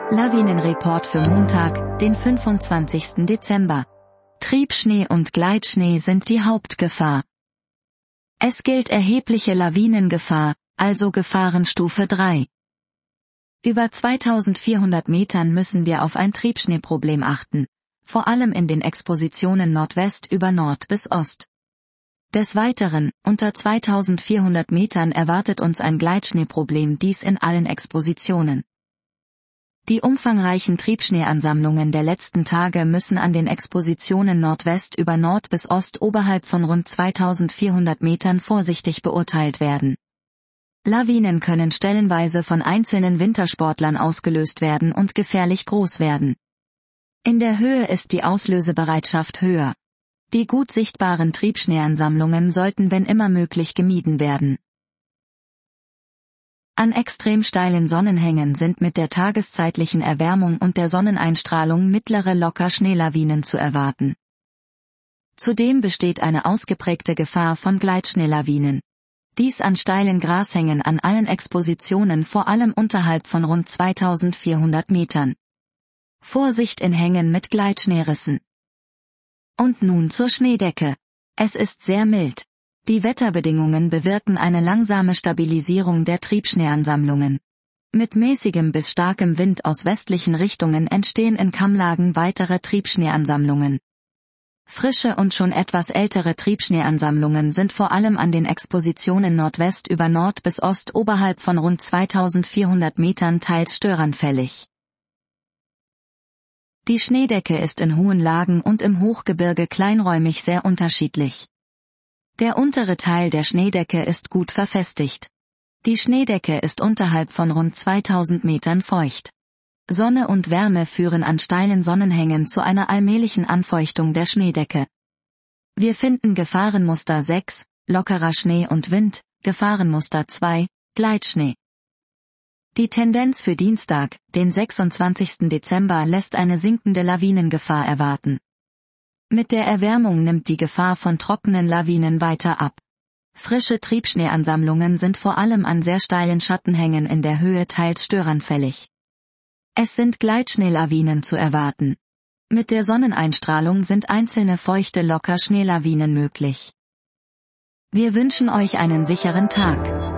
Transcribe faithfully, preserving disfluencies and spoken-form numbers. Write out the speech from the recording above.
Lawinenreport für Montag, den fünfundzwanzigsten Dezember. Triebschnee und Gleitschnee sind die Hauptgefahr. Es gilt erhebliche Lawinengefahr, also Gefahrenstufe drei. Über zweitausendvierhundert Metern müssen wir auf ein Triebschneeproblem achten, vor allem in den Expositionen Nordwest über Nord bis Ost. Des Weiteren, unter zweitausendvierhundert Metern erwartet uns ein Gleitschneeproblem, dies in allen Expositionen. Die umfangreichen Triebschneeansammlungen der letzten Tage müssen an den Expositionen Nordwest über Nord bis Ost oberhalb von rund zweitausendvierhundert Metern vorsichtig beurteilt werden. Lawinen können stellenweise von einzelnen Wintersportlern ausgelöst werden und gefährlich groß werden. In der Höhe ist die Auslösebereitschaft höher. Die gut sichtbaren Triebschneeansammlungen sollten wenn immer möglich gemieden werden. An extrem steilen Sonnenhängen sind mit der tageszeitlichen Erwärmung und der Sonneneinstrahlung mittlere Locker-Schneelawinen zu erwarten. Zudem besteht eine ausgeprägte Gefahr von Gleitschneelawinen. Dies an steilen Grashängen an allen Expositionen, vor allem unterhalb von rund zweitausendvierhundert Metern. Vorsicht in Hängen mit Gleitschneerissen. Und nun zur Schneedecke. Es ist sehr mild. Die Wetterbedingungen bewirken eine langsame Stabilisierung der Triebschneeansammlungen. Mit mäßigem bis starkem Wind aus westlichen Richtungen entstehen in Kammlagen weitere Triebschneeansammlungen. Frische und schon etwas ältere Triebschneeansammlungen sind vor allem an den Expositionen Nordwest über Nord bis Ost oberhalb von rund zweitausendvierhundert Metern teils störanfällig. Die Schneedecke ist in hohen Lagen und im Hochgebirge kleinräumig sehr unterschiedlich. Der untere Teil der Schneedecke ist gut verfestigt. Die Schneedecke ist unterhalb von rund zweitausend Metern feucht. Sonne und Wärme führen an steilen Sonnenhängen zu einer allmählichen Anfeuchtung der Schneedecke. Wir finden Gefahrenmuster sechs, lockerer Schnee und Wind, Gefahrenmuster zwei, Gleitschnee. Die Tendenz für Dienstag, den sechsundzwanzigsten Dezember, lässt eine sinkende Lawinengefahr erwarten. Mit der Erwärmung nimmt die Gefahr von trockenen Lawinen weiter ab. Frische Triebschneeansammlungen sind vor allem an sehr steilen Schattenhängen in der Höhe teils störanfällig. Es sind Gleitschneelawinen zu erwarten. Mit der Sonneneinstrahlung sind einzelne feuchte Locker-Schneelawinen möglich. Wir wünschen euch einen sicheren Tag.